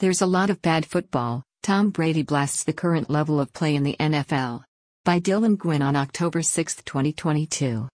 There's a lot of bad football. Tom Brady blasts the current level of play in the NFL. By Dylan Gwynn on October 6, 2022.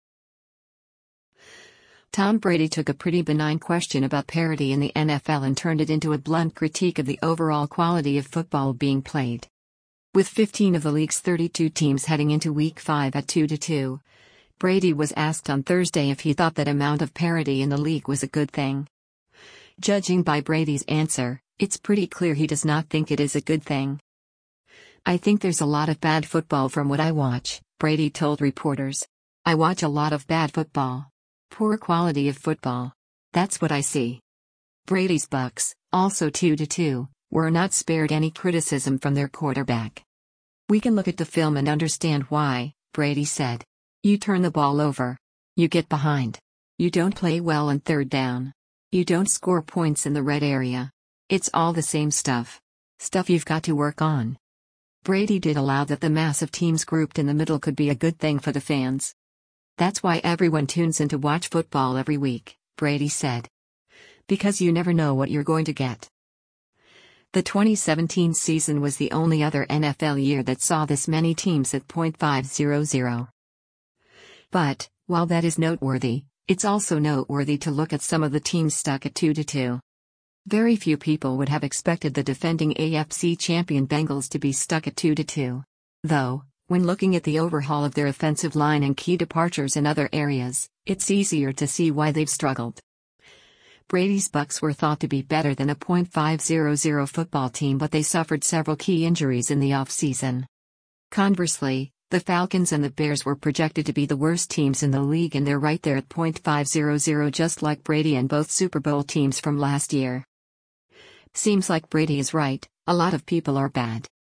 Tom Brady took a pretty benign question about parity in the NFL and turned it into a blunt critique of the overall quality of football being played. With 15 of the league's 32 teams heading into Week 5 at 2-2, Brady was asked on Thursday if he thought that amount of parity in the league was a good thing. Judging by Brady's answer, it's pretty clear he does not think it is a good thing. "I think there's a lot of bad football from what I watch," Brady told reporters. "I watch a lot of bad football. Poor quality of football. That's what I see." Brady's Bucs, also 2-2, were not spared any criticism from their quarterback. "We can look at the film and understand why," Brady said. "You turn the ball over. You get behind. You don't play well on third down. You don't score points in the red area. It's all the same stuff. Stuff you've got to work on." Brady did allow that the mass of teams grouped in the middle could be a good thing for the fans. "That's why everyone tunes in to watch football every week," Brady said. "Because you never know what you're going to get." The 2017 season was the only other NFL year that saw this many teams at .500. But, while that is noteworthy, it's also noteworthy to look at some of the teams stuck at 2-2. Very few people would have expected the defending AFC champion Bengals to be stuck at 2-2. Though, when looking at the overhaul of their offensive line and key departures in other areas, it's easier to see why they've struggled. Brady's Bucs were thought to be better than a .500 football team, but they suffered several key injuries in the offseason. Conversely, the Falcons and the Bears were projected to be the worst teams in the league, and they're right there at .500, just like Brady and both Super Bowl teams from last year. Seems like Brady is right, a lot of people are bad.